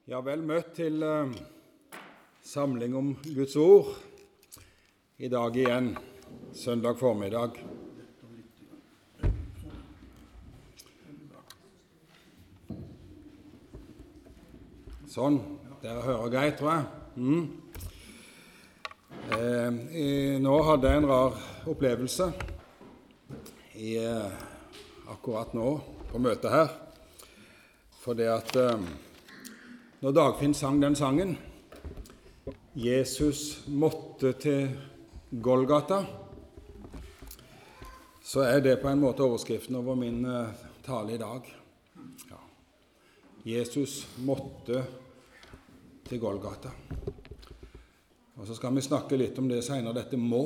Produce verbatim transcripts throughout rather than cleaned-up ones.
Ja, vel møtt til uh, samling om Guds ord i dag igjen, søndag formiddag. Sånn, dere hører greit, tror jeg. Mm. Eh, i, nå hadde jeg en rar opplevelse i, eh, akkurat nå på møtet her, for det at eh, når Dagfinn sang den sangen, Jesus måtte til Golgata, så er det på en måte overskriften over min uh, tale i dag. Ja. Jesus måtte til Golgata. Og så skal vi snakke litt om det senere, dette må.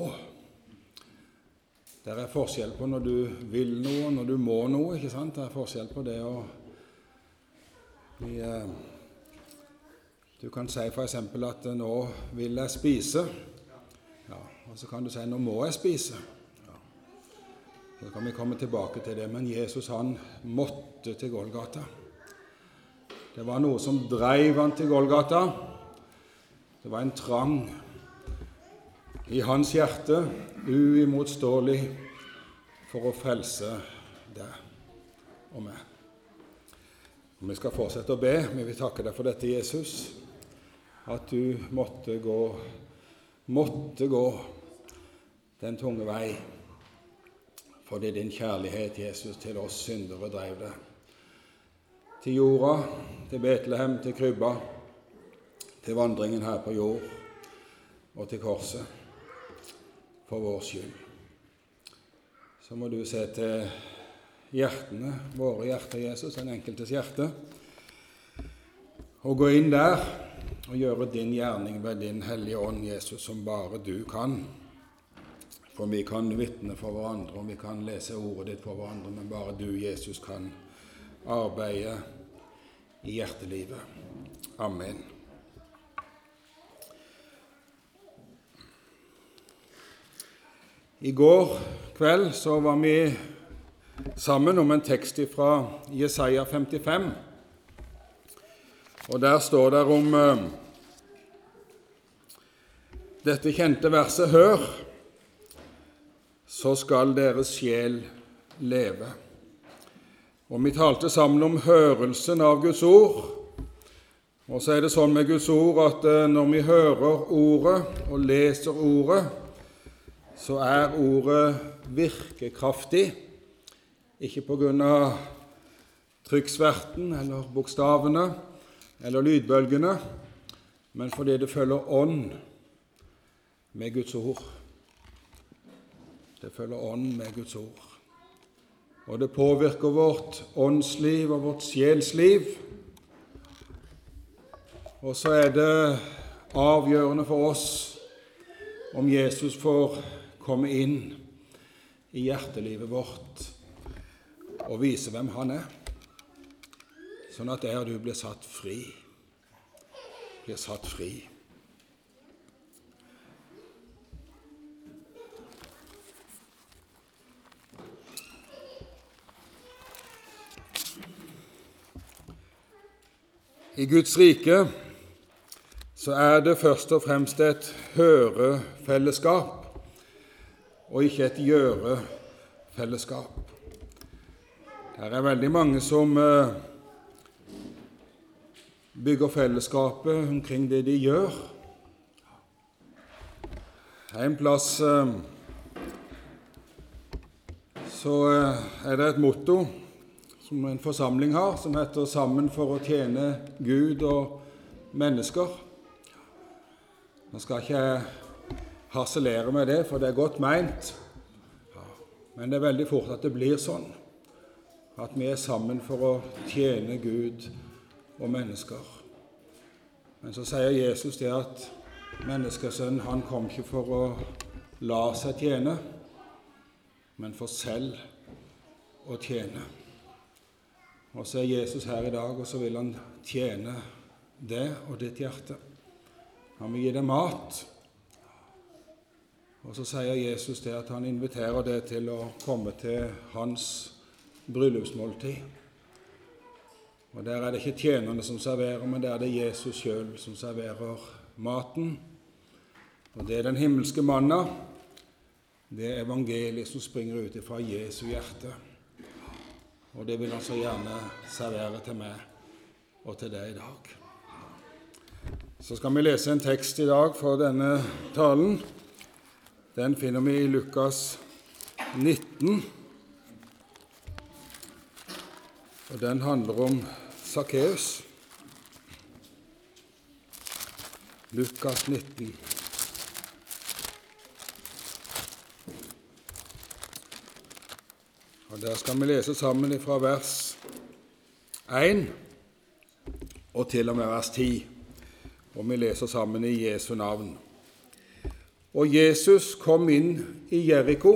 Det er forskjell på når du vil noe, og når du må noe, ikke sant? Det er forskjell på det å bli... Uh, Du kan si for eksempel at nå vil jeg spise, ja, og så kan du si nå må jeg spise. Ja. Så kan vi komme tilbake til det, men Jesus han måtte til Golgata. Det var noe som drev han til Golgata. Det var en trang i hans hjerte, uimotståelig, for å frelse deg og meg. Og vi skal fortsette å be, men vi takker deg for dette, Jesus. At du måtte gå, måtte gå den tunge vei, fordi din kjærlighet, Jesus, til oss syndere drev det. Til jorda, til Betlehem, til krybba, til vandringen her på jord, og til korset, for vår skyld. Så må du se til hjertene, våre hjerter, Jesus, den enkeltes hjerte, og gå inn der, og gjøre din gjerning ved din hellige ånd, Jesus, som bare du kan. For vi kan vitne for hverandre, og vi kan lese ordet ditt for hverandre, men bare du, Jesus, kan arbeide i hjertelivet. Amen. I går kveld så var vi sammen om en tekst fra Jesaja femtifem, og der står det om uh, dette kjente verset, hør, så skal deres sjel leve. Og vi talte sammen om hørelsen av Guds ord, og så er det sånn med Guds ord at uh, når vi hører ordet og leser ordet, så er ordet virkekraftig, ikke på grunn av trykksverten eller bokstavene, eller lydbølgene, men fordi det følger ånd med Guds ord. Det følger ånd med Guds ord. Og det påvirker vårt åndsliv og vårt sjelsliv. Og så er det avgjørende for oss om Jesus får komme inn i hjertelivet vårt og vise hvem han er. Sånn at der du blir satt fri, blir satt fri. I Guds rike så er det først og fremst et hørefellesskap, og ikke et gjørefellesskap. Det er veldig mange som bygger fellesskapet omkring det de gjør. En plass så er det et motto som en forsamling har, som heter «Sammen for å tjene Gud og mennesker». Nå skal ikke jeg harselere med det, for det er godt meint. Men det er veldig fort at det blir sånn, at vi er sammen for å tjene Gud og mennesker. Men så sier Jesus det at menneskesønnen, han kom ikke for å la seg tjene, men for selv å tjene. Og så er Jesus her i dag, og så vil han tjene det og ditt hjerte. Han vil gi deg mat. Og så sier Jesus det at han inviterer deg til å komme til hans bryllupsmåltid. Og der er det ikke tjenerne som serverer, men der er det Jesus selv som serverer maten. Og det er den himmelske manna. Det er evangeliet som springer ut fra Jesu hjerte. Og det vil han så gjerne servere til meg og til deg i dag. Så skal vi lese en tekst i dag for denne talen. Den finner vi i Lukas nitten. Og den handler om Sakkeus. Lukas nitten. Og der skal vi lese sammen fra vers én og til og med vers ti. Og vi leser sammen i Jesu navn. Og Jesus kom inn i Jericho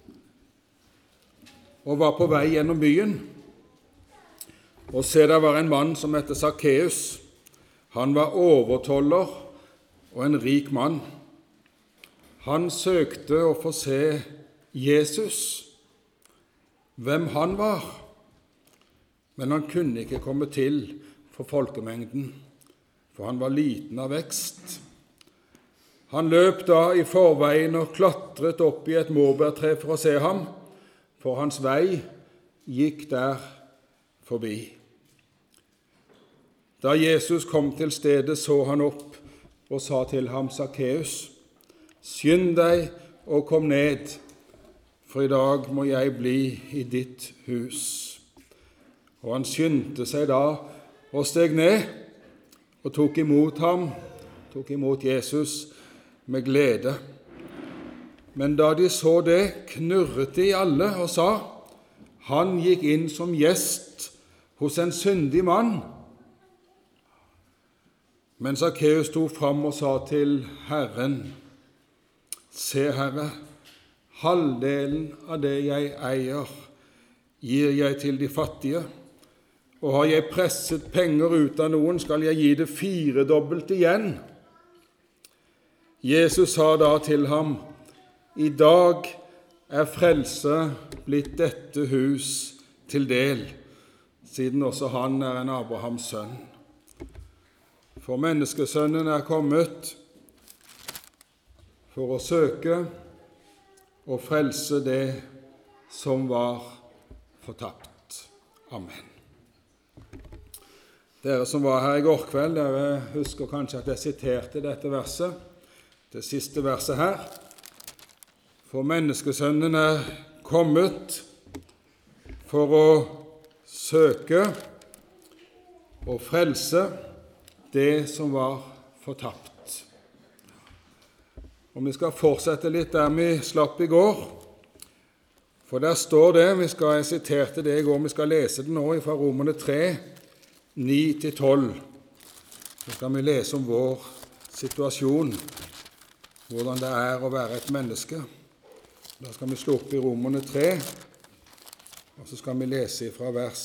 og var på vei gjennom byen. Og se, der var en mann som heter Sakkeus. Han var overtoller og en rik mann. Han søkte å få se Jesus, hvem han var, men han kunne ikke komme til for folkemengden, for han var liten av vekst. Han løp da i forveien og klatret opp i et morbærtre for å se ham, for hans vei gikk der forbi. Da Jesus kom til stedet, så han opp og sa til ham, Sakkeus, skynd deg og kom ned, for i dag må jeg bli i ditt hus. Og han skyndte seg da og steg ned og tok imot ham, tok imot Jesus med glede. Men da de så det, knurret de alle og sa, han gikk inn som gjest hos en syndig mann. Men Sakkeus sto fram og sa til Herren, se, Herre, halvdelen av det jeg eier, gir jeg til de fattige, og har jeg presset penger ut av noen, skal jeg gi det firedobbelt igjen. Jesus sa da til ham, i dag er frelse blitt dette hus til del, siden også han er en Abrahams sønn. For menneskesønnen er kommet for å søke og frelse det som var fortapt. Amen. Dere som var her i går kveld, dere husker kanskje at jeg siterte dette verset, det siste verset her. For menneskesønnen er kommet for å søke og frelse det som var fortapt. Og vi skal fortsette litt der vi slapp i går, for der står det, vi skal, jeg siterte det i går, vi skal lese det nå fra Romerne tre, ni til tolv. Så skal vi lese om vår situasjon, hvordan det er å være et menneske. Da skal vi slå opp i Romerne tre, og så skal vi lese fra vers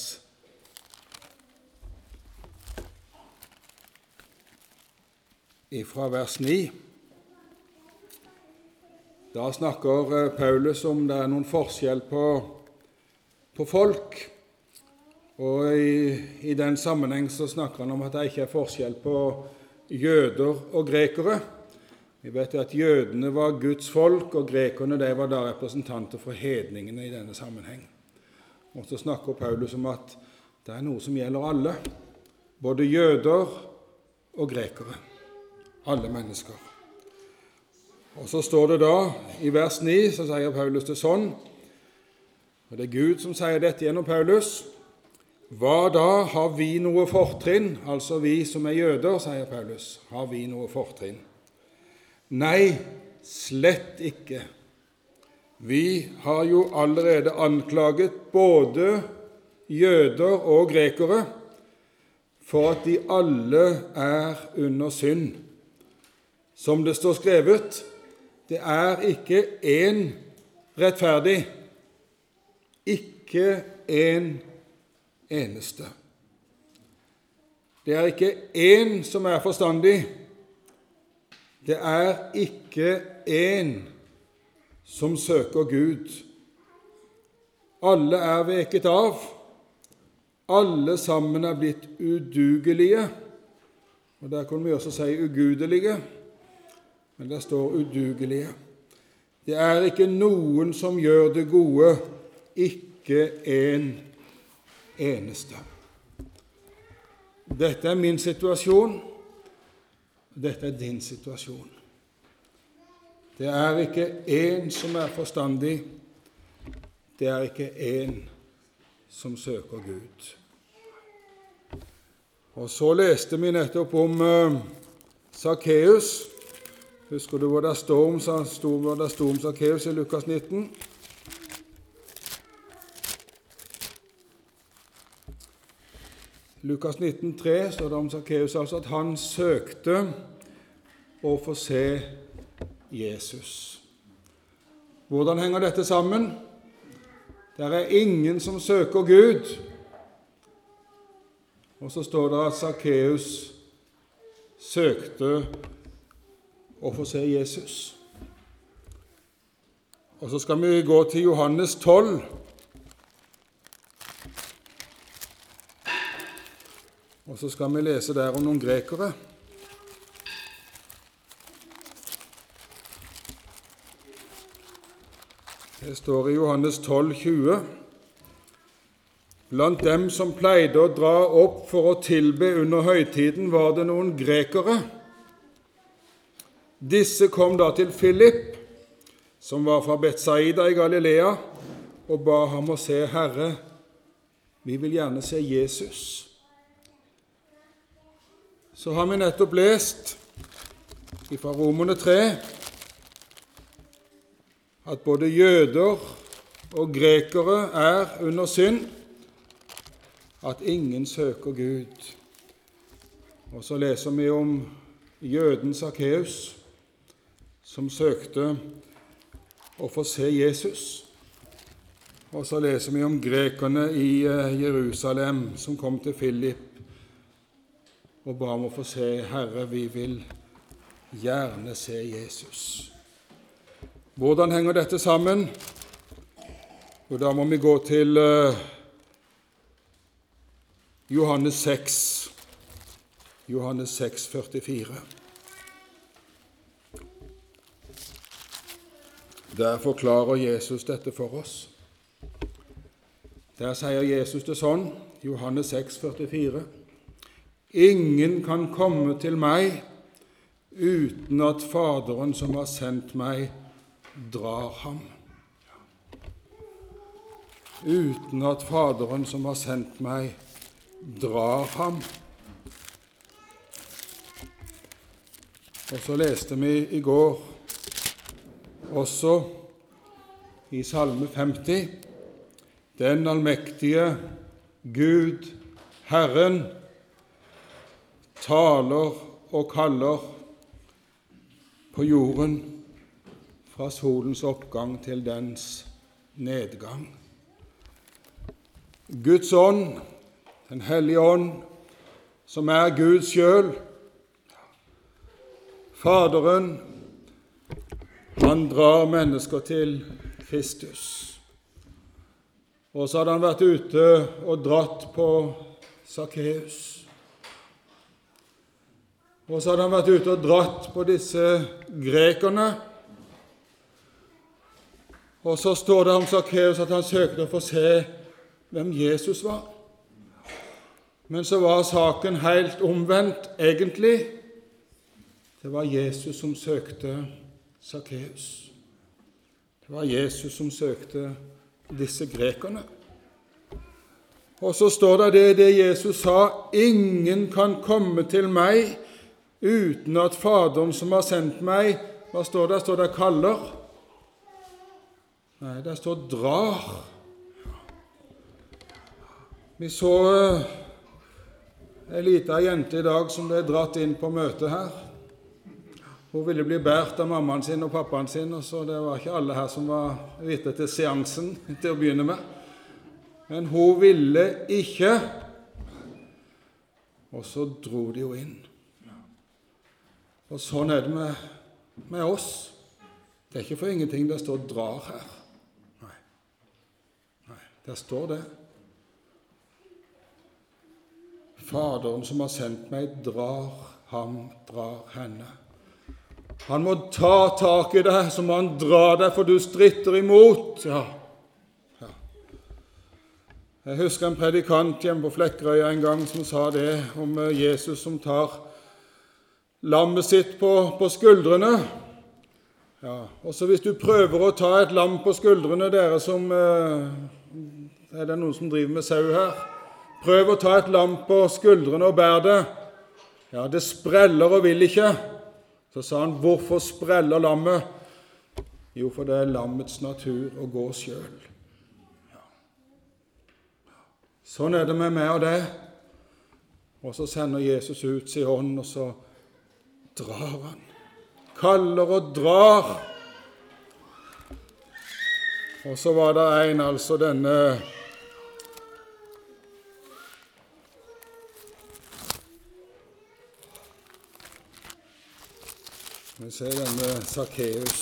fra vers ni. Da snakker Paulus om det er noen forskjell på, på folk, og i, i den sammenheng så snakker han om at det ikke er forskjell på jøder og grekere. Vi vet at jødene var Guds folk, og grekerne de var da representanter for hedningene i denne sammenheng. Og så snakker Paulus om at det er noe som gjelder alle, både jøder og grekere, alle mennesker. Og så står det da, i vers ni, så sier Paulus det sånn, og det er Gud som sier dette gjennom Paulus, hva da, har vi noe fortrinn, altså vi som er jøder, sier Paulus, har vi noe fortrinn? Nei, slett ikke. Vi har jo allerede anklaget både jøder og grekere for at de alle er under synd. Som det står skrevet, det er ikke én rettferdig, ikke én eneste. Det er ikke én som er forstandig. Det er ikke én som søker Gud. Alle er veket av. alle sammen er blitt udugelige. Og der kunne vi også si ugudelige, men der står udugelige. Det er ikke noen som gjør det gode, ikke en eneste. Dette er min situasjon, dette er din situasjon. Det er ikke en som er forstandig, det er ikke en som søker Gud. Og så leste vi nettopp om uh, Sakkeus. Husker du hva det står om, hva det står om Sakkeus i Lukas nitten? Lukas nitten tre står det om Sakkeus altså at han søkte å få se Jesus. Hvordan henger dette sammen? Det er ingen som søker Gud. Og så står det at Sakkeus søkte å få se Jesus. Og så skal vi gå til Johannes tolv. Og så skal vi lese der om noen grekere. Det står i Johannes tolv tjue. Blant dem som pleide å dra opp for å tilbe under høytiden, var det noen grekere. Disse kom da til Philip, som var fra Betsaida i Galilea, og ba ham å se Herre. Vi vil gjerne se Jesus. Så har vi nettopp lest fra Romerne tre at både jøder og grekere er under synd, at ingen søker Gud. Og så leser vi om jøden Sakkeus, som søkte å få se Jesus. Og så leser vi om grekerne i Jerusalem, som kom til Philip og ba om å få se Herre, vi vil gjerne se Jesus. Hvordan henger dette sammen? Og da må vi gå til uh, Johannes seks, Johannes seks, førtifire. Der forklarer Jesus dette for oss. Der sier Jesus det sånn, Johannes seks, førtifire. Ingen kan komme til meg uten at Faderen som har sendt meg, drar ham. Uten at Faderen som har sendt meg, drar ham. Og så leste vi i går også i Salme femti, den allmektige Gud, Herren, taler og kaller på jorden fra solens oppgang til dens nedgang. Guds ånd, den hellige ånd, som er Gud selv, Faderen, han drar mennesker til Kristus. Og så hadde han vært ute og dratt på Sakkeus. Og så hadde han vært ute og dratt på disse grekerne. Og så står det om Sakkeus at han søkte å få se hvem Jesus var. Men så var saken helt omvendt, egentlig. Det var Jesus som søkte Sakkeus. Det var Jesus som søkte disse grekerne. Og så står det det, det Jesus sa, ingen kan komme til meg uten at Faderen som har sendt meg, hva står det? Står det kaller? Nei, det står drar. Vi så en liten jente i dag som ble dratt inn på møtet her. Hun ville bli bært av mammaen sin og pappaen sin, og så det var ikke alle her som var vitne til seansen til å begynne med. Men hun ville ikke, og så dro de jo inn. Og sånn er det med, med oss. Det er ikke for ingenting det står drar her. Nei, Nei, der står det. Faderen som har sendt meg, drar ham, drar henne. Han må ta tak i deg, så må han dra deg, for du stritter imot. Ja. Ja. Jeg husker en predikant hjemme på Flekkerøya en gang som sa det om Jesus som tar lammet sitt på, på skuldrene. Ja. Og så hvis du prøver å ta et lam på skuldrene, dere som eh, er det noen som driver med sau her? Prøv å ta et lam på skuldrene og bær det. Ja, det spreller og vil ikke. Så sa han, hvorfor spreller lammet? Jo, for det er lammets natur å gå selv. Ja. Sånn er det med meg og det. Og så sender Jesus ut sin ånd, og så drar han. Kaller og drar. Og så var det en, altså denne Vi ser denne Sakkeus,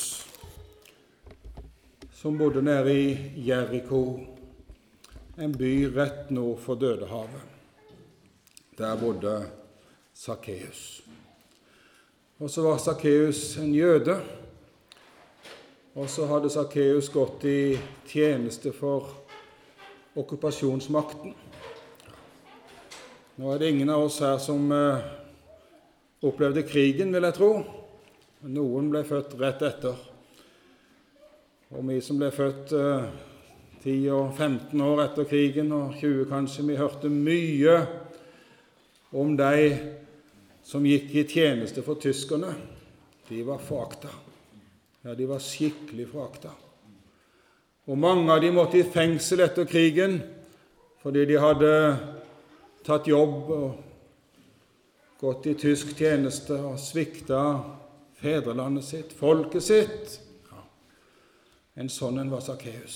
som bodde nede i Jeriko, en by rett nord for Dødehavet. Der bodde Sakkeus. Og så var Sakkeus en jøde, og så hadde Sakkeus gått i tjeneste for okkupasjonsmakten. Nå er det ingen av oss her som eh, opplevde krigen, vil jeg tro. Noen ble født rett etter. Og vi som ble født eh, ti og femten år etter krigen, og tjue kanskje, vi hørte mye om de som gikk i tjeneste for tyskerne. De var forakta. Ja, de var skikkelig forakta. Og mange av de måtte i fengsel etter krigen, fordi de hadde tatt jobb og gått i tysk tjeneste og svikta fedrelandet sitt, folket sitt. Ja. En sånn en var Sakkeus.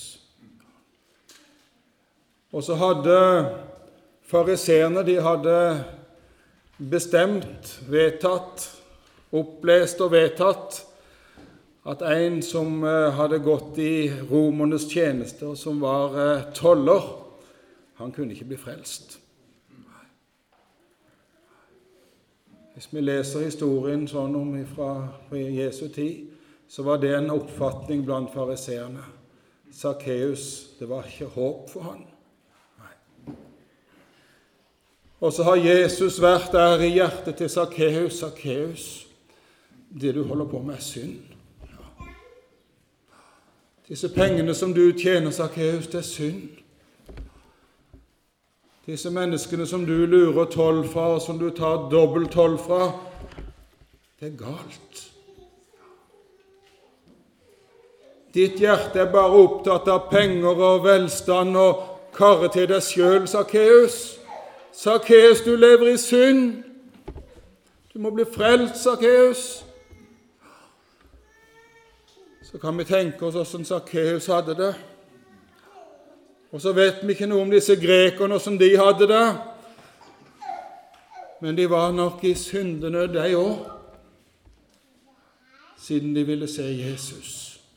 Og så hadde fariseerne, de hadde bestemt, vedtatt, opplest og vedtatt at en som hadde gått i romernes tjeneste, og som var toller, han kunne ikke bli frelst. Hvis vi leser historien sånn om fra Jesu tid, så var det en oppfatning blant fariseerne. Sakkeus, det var ikke håp for han. Og så har Jesus vært der i hjertet til Sakkeus. Sakkeus, det du holder på med er synd. Ja. Disse pengene som du tjener, Sakkeus, det er synd. Disse menneskene som du lurer toll fra, og som du tar dobbelt toll fra, det er galt. Ditt hjerte er bare opptatt av penger og velstand og karre til deg selv, Sakkeus. Sakkeus, du lever i synd. Du må bli frelst, Sakkeus. Så kan vi tenke oss hvordan Sakkeus hadde det. Og så vet vi ikke noe om disse grekerne, hvordan de hadde det. Men de var nok i syndenød, de også, siden de ville se Jesus.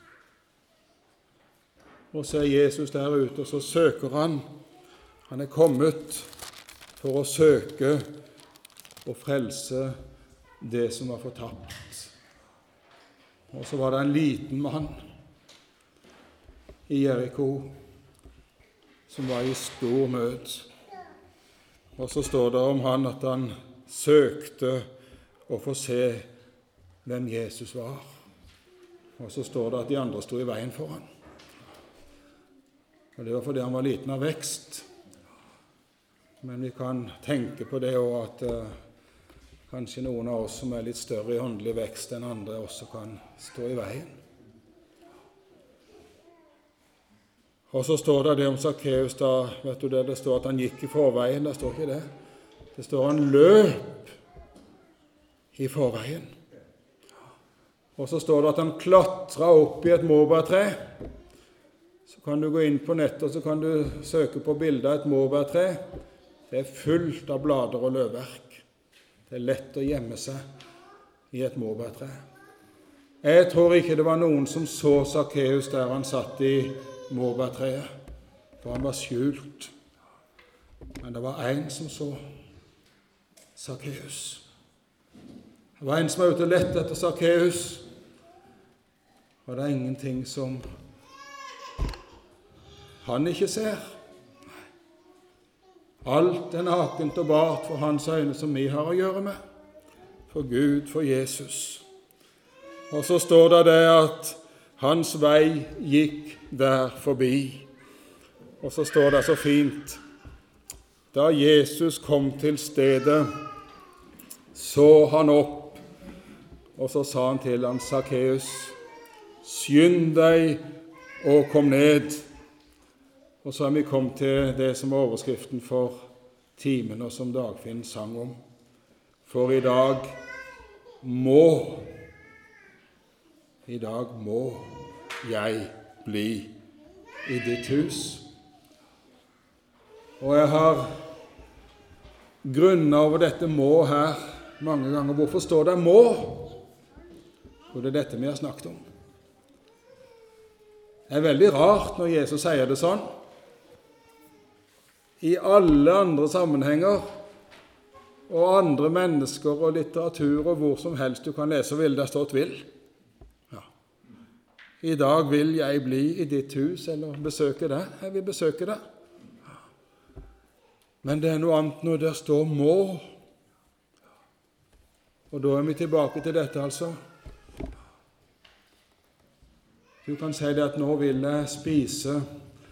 Og så er Jesus der ute, og så søker han. Han er kommet for å søke og frelse det som var fortapt. Og så var det en liten mann i Jeriko som var i stor nød. Og så står det om han at han søkte å få se hvem Jesus var. Og så står det at de andre stod i veien for han. Og det var fordi han var liten av vekst. Men vi kan tenke på det også, at uh, kanskje noen av oss som er litt større i åndelig vekst enn andre, også kan stå i veien. Og så står det det om Sakkeus, da, vet du det, det står at han gikk i forveien, det står ikke det. Det står han løp i forveien. Og så står det at han klatret opp i et morbærtre. Så kan du gå inn på nettet, og så kan du søke på bildet av et morbærtre. Det er fullt av blader og løvverk. Det er lett å gjemme seg i et morbærtre. Jeg tror ikke det var noen som så Sakkeus der han satt i morbærtreet, for han var skjult. Men det var en som så. Sakkeus. Det var en som var ute og lette etter Sakkeus, og det er ingenting som han ikke ser. Alt er nakent og bart for hans øyne som vi har å gjøre med. For Gud, for Jesus. Og så står det det at hans vei gikk der forbi. Og så står det så fint: da Jesus kom til stedet, så han opp, og så sa han til han, Sakkeus, skynd deg og kom ned. Og så har vi kommet til det som er overskriften for timen, og som Dagfinn sang om. For i dag må, i dag må jeg bli i ditt hus. Og jeg har grunnet over dette må her mange ganger. Hvorfor står det må? Og det er dette vi har snakket om. Det er veldig rart når Jesus sier det sånn. I alle andre sammenhenger, og andre mennesker og litteratur og hvor som helst du kan lese, vil det stått vil. Ja. I dag vil jeg bli i ditt hus, eller besøke det. Jeg vil besøke det. Ja. Men det er noe annet når det står må. Og da er vi tilbake til dette, altså. Du kan si det at nå vil jeg spise.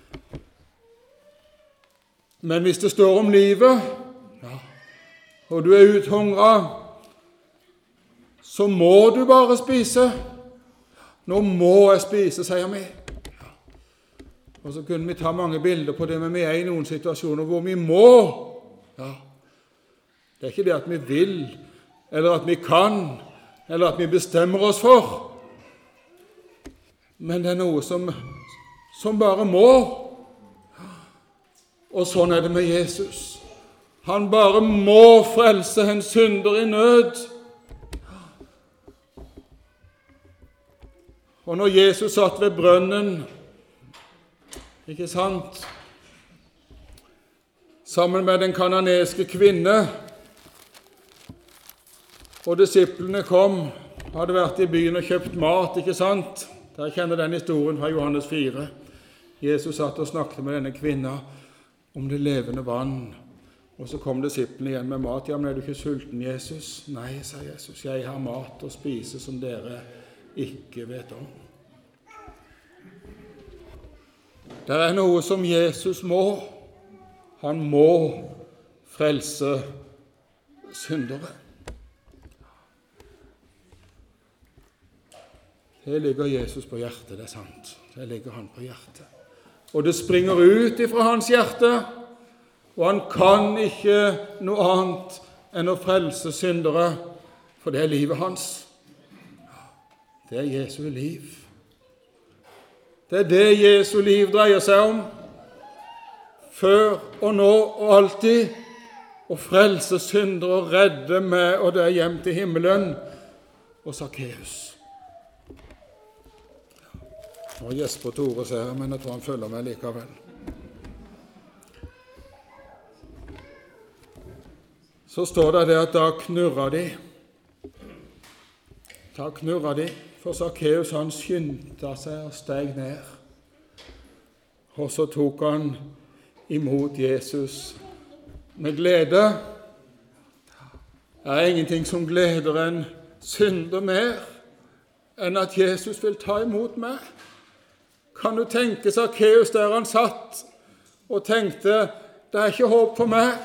Men hvis det står om livet, ja, og du er uthungret, så må du bare spise. Nå må jeg spise, sier vi. Ja. Og så kunne vi ta mange bilder på det, men vi er i noen situasjoner hvor vi må. Ja. Det er ikke det at vi vil, eller at vi kan, eller at vi bestemmer oss for. Men det er noe som, som bare må. Og sånn er det med Jesus. Han bare må frelse en synder i nød. Og når Jesus satt ved brønnen, ikke sant, sammen med den kananeske kvinne, og disiplene kom, hadde vært i byen og kjøpt mat, ikke sant? Der kjenner den historien fra Johannes fire. Jesus satt og snakket med denne kvinna om det levende vann. Og så kom disiplene igjen med mat. Ja, men er du ikke sulten, Jesus? Nei, sa Jesus, jeg har mat å spise som dere ikke vet om. Det er noe som Jesus må. Han må frelse syndere. Det ligger Jesus på hjertet, det er sant. Det ligger han på hjertet. Og det springer ut ifra hans hjerte, og han kan ikke noe annet enn å frelse syndere, for det er livet hans. Det er Jesu liv. Det er det Jesu liv dreier seg om, før og nå og alltid, å frelse syndere og redde med og det hjem til himmelen. Og Sakkeus. Og Jesper Tore ser, men jeg tror han følger meg likevel. Så står det det at da knurra de. Da knurra de, for Sakkeus han skyndte seg og steg ned. Og så tok han imot Jesus med glede. Det er ingenting som gleder en synder mer enn at Jesus vil ta imot meg. Kan du tenke Sakkeus der han satt og tenkte, det er ikke håp for meg.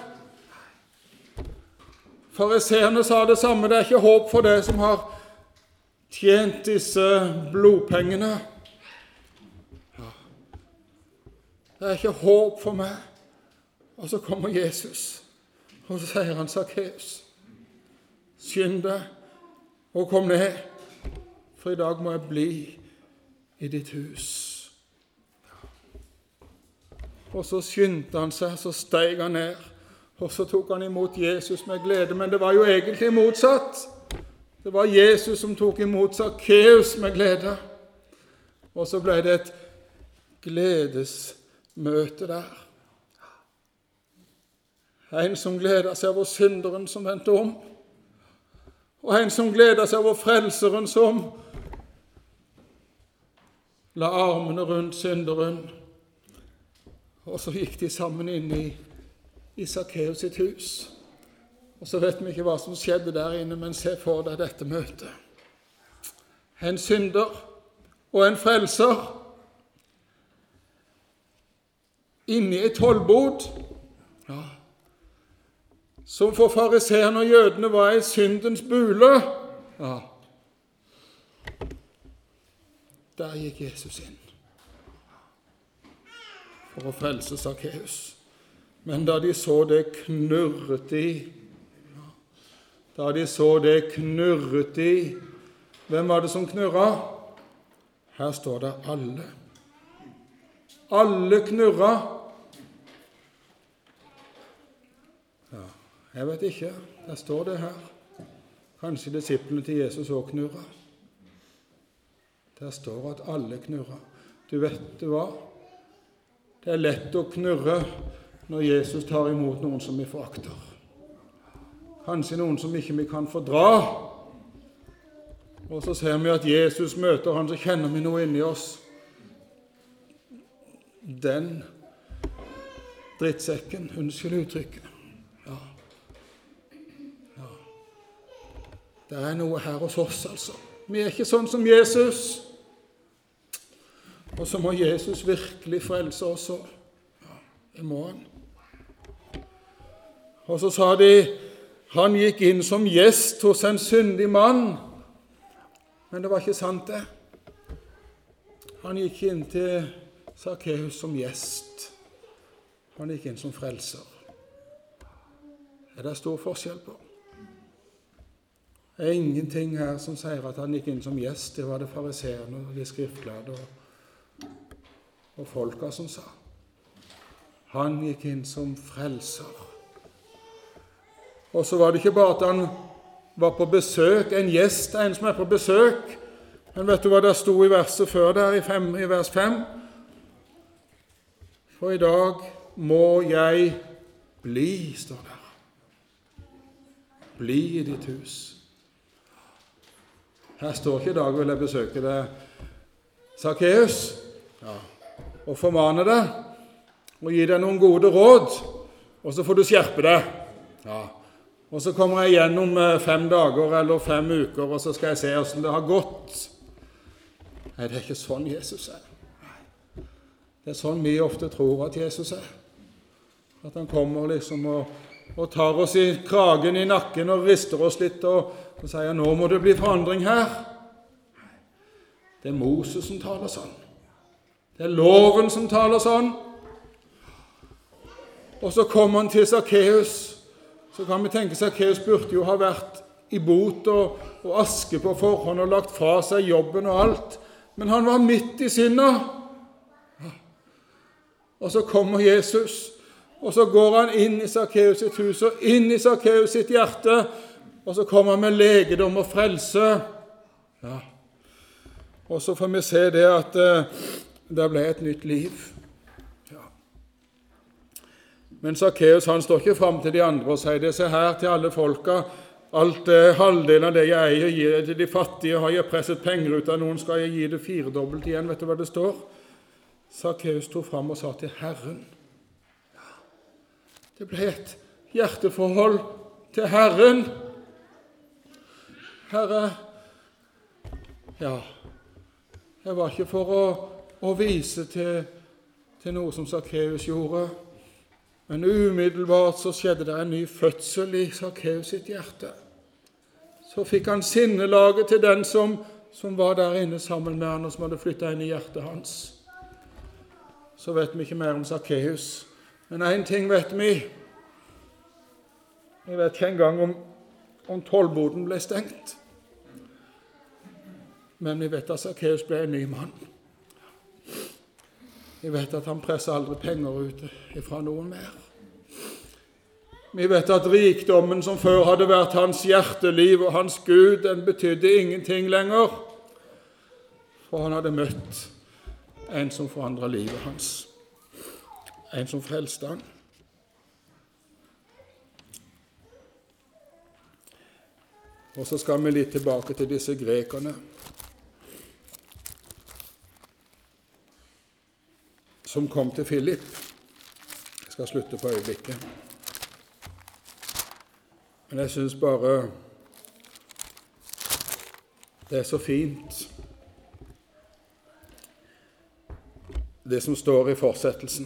Fariseerne sa det samme, det er ikke håp for det som har tjent disse blodpengene. Ja. Det er ikke håp for meg. Og så kommer Jesus, og så sier han, Sakkeus, skynd deg og kom ned, for i dag må jeg bli i ditt hus. Og så skyndte han seg, så steg han ned, og så tok han imot Jesus med glede. Men det var jo egentlig motsatt. Det var Jesus som tok imot Sakkeus med glede. Og så ble det et gledesmøte der. En som gleder seg over synderen som vendte om, og en som gleder seg over frelseren som la armene rundt synderen. Og så gikk de sammen inn i, i Zakkeus sitt hus. Og så vet vi ikke hva som skjedde der inne, men se for deg dette møtet. En synder og en frelser inne i et tollbod, ja, som for fariseerne og jødene var i syndens bule. Ja. Der gikk Jesus inn for å frelse Zakkeus. Men da de så det knurret de, da de så det knurret de, hvem var det som knurret? Her står det alle. Alle knurret. Ja, jeg vet ikke, der står det her. Kanskje disiplene til Jesus også knurret. Der står at alle knurrer. Du vet det hva? Det er lett å knurre når Jesus tar imot noen som vi forakter. Kanskje noen som ikke vi kan fordra. Og så ser vi at Jesus møter han, så kjenner vi noe inni oss. Den drittsekken, unnskyld uttrykket. Ja. Ja. Det er noe her hos oss, altså. Vi er ikke sånn som Jesus. Og så må Jesus virkelig frelse oss også. Ja, det må han. Og så sa de, han gikk inn som gjest hos en syndig mann. Men det var ikke sant det. Han gikk inn til Zakkeus som gjest. Han gikk inn som frelser. Det er stor forskjell på. Det er ingenting her som sier at han gikk inn som gjest. Det var det fariseerne og de skriftlærde og og folka som sa. Han gikk inn som frelser. Og så var det ikke bare at han var på besøk, en gjest, en som er på besøk. Men vet du hva det sto i verset før der, i, fem, i vers fem? For i dag må jeg bli, står der. Bli i ditt hus. Her står ikke i dag vil jeg besøke deg, Zakkeus. Ja. Og formane deg, og gi deg noen gode råd, og så får du skjerpe deg. Ja. Og så kommer jeg igjen om fem dager eller fem uker, og så skal jeg se hvordan det har gått. Nei, det er ikke sånn Jesus er. Nei. Det er sånn vi ofte tror at Jesus er. At han kommer liksom og, og tar oss i kragen i nakken og rister oss litt, og, og sier, nå må det bli forandring her. Det er Moses som taler sånn. Det er loven som taler sånn. Og så kommer han til Zakkeus. Så kan vi tenke Zakkeus burde jo ha vært i bot og, og aske på forhånd og lagt fra seg jobben og alt. Men han var midt i sinnet. Og så kommer Jesus, og så går han inn i Zakkeus sitt hus og inn i Zakkeus sitt hjerte, og så kommer han med legedom og frelse. Ja. Og så får vi se det at uh, det ble et nytt liv. Ja. Men Zakkeus, han står ikke frem til de andre og sier det. Se her til alle folka, alt eh, halvdelen av det jeg eier, gir jeg til de fattige. Har jeg presset penger ut av noen, skal jeg gi det firedobbelt igjen. Vet du hva det står? Zakkeus sto frem og sa til Herren. Ja. Det ble et hjerteforhold til Herren. Herre, ja, jeg var ikke for å og vise til, til noe som Zakkeus gjorde. Men umiddelbart så skjedde det en ny fødsel i Zakkeus sitt hjerte. Så fikk han sinnelaget til den som, som var der inne sammen med han, og som hadde flyttet inn i hjertet hans. Så vet vi ikke mer om Zakkeus. Men en ting vet vi. Vi vet ikke engang om, om tollboden ble stengt. Men vi vet at Zakkeus ble en ny mann. Vi vet at han presser aldri penger ut fra noen mer. Vi vet at rikdommen som før hadde vært hans hjerteliv og hans Gud, den betydde ingenting lenger. For han hadde møtt en som forandret livet hans. En som frelste han. Og så skal vi litt tilbake til disse grekerne som kom til Filipp. Jeg skal slutte på øyeblikket. Men jeg synes bare det er så fint, det som står i fortsettelsen.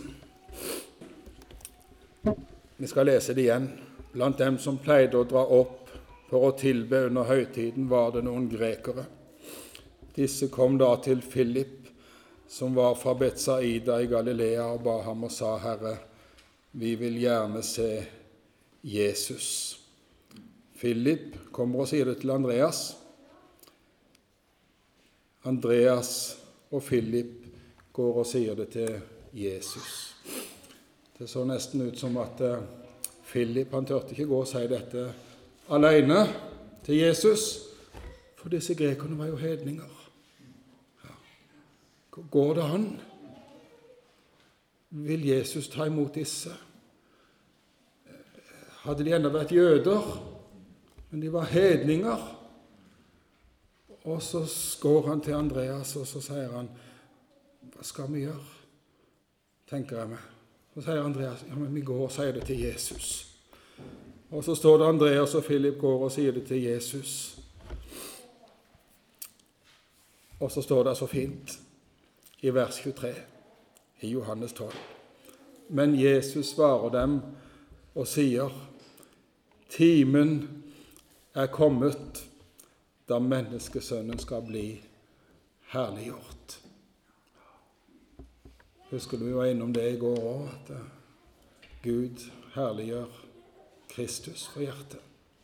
Vi skal lese det igjen. Blant dem som pleide å dra opp for å tilbe under høytiden, var det noen grekere. Disse kom da til Filipp, som var fra Betsaida i Galilea, og ba ham og sa, Herre, vi vil gjerne se Jesus. Filipp kommer og sier det til Andreas. Andreas og Filipp går og sier det til Jesus. Det så nesten ut som at Filipp, han tørte ikke gå og si dette alene til Jesus, for disse grekerne var jo hedninger. Ja. Går det an? Vil Jesus ta imot disse? Hadde de enda vært jøder, men de var hedninger. Og så går han til Andreas, og så sier han, hva skal vi gjøre? Tenker jeg meg. Så sier Andreas, ja, men vi går og sier det til Jesus. Og så står det Andreas og Filipp går og sier det til Jesus. Og så står det så fint i vers tjuetre i Johannes tolv. Men Jesus svarer dem og sier, timen er kommet da menneskesønnen skal bli herliggjort. Husker du vi var innom det i går også, at Gud herliggjør Kristus for hjertet.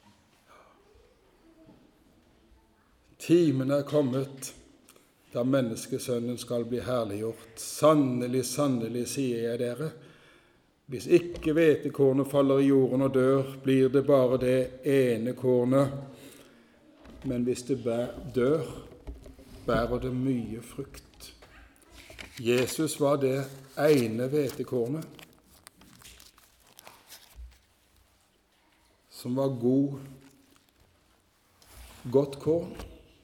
Timen er kommet da menneskesønnen skal bli herliggjort. Sannelig, sannelig, sier jeg dere, hvis ikke hvetekornet faller i jorden og dør, blir det bare det ene kornet. Men hvis det dør, bærer det mye frukt. Jesus var det ene hvetekornet som var god, godt korn.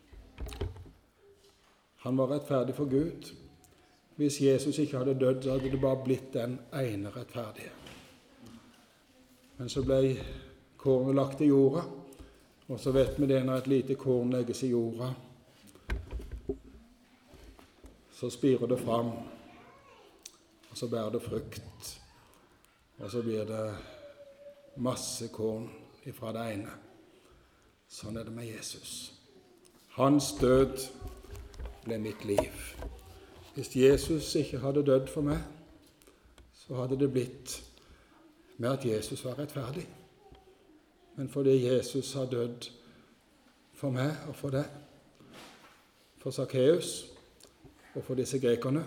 Han var rettferdig for Gud. Hvis Jesus ikke hadde dødd, så hadde det bare blitt den ene rettferdige. Men så ble kornet lagt i jorda, og så vet vi det når et lite korn legges i jorda, så spirer det fram, og så bærer det frukt, og så blir det masse korn ifra det ene. Sånn er det med Jesus. Hans død ble mitt liv. Hvis Jesus ikke hadde dødd for meg, så hadde det blitt med at Jesus var rettferdig. Men fordi Jesus har dødd for meg og for deg, for Sakkeus og for disse grekerne,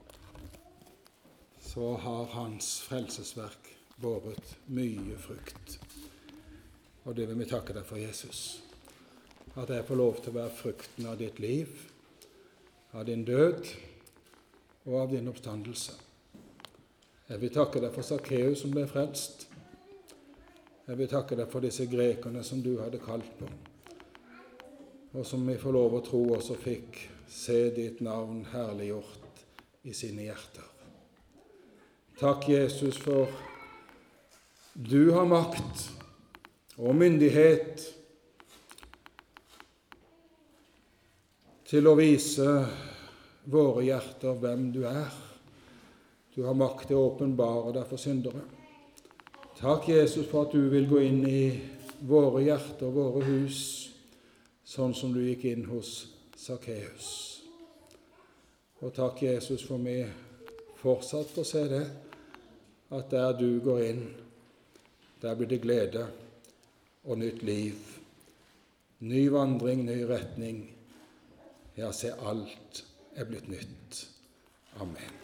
så har hans frelsesverk båret mye frukt. Og det vil vi takke deg for, Jesus. At jeg får lov til å være frukten av ditt liv, av din død og av din oppstandelse. Jeg vil takke deg for Sakkeus som ble frelst. Jeg vil takke deg for disse grekerne som du hadde kalt på, og som vi får lov å tro også fikk se ditt navn herliggjort i sine hjerter. Takk, Jesus, for du har makt og myndighet til å vise våre hjerter hvem du er. Du har makt til å åpenbare deg for syndere. Takk, Jesus, for at du vil gå inn i våre hjerter og våre hus, sånn som du gikk inn hos Sakkeus. Og takk, Jesus, for vi fortsatt å se det, at der du går inn, der blir det glede og nytt liv. Ny vandring, ny retning. Ja, se, alt er blitt nytt. Amen.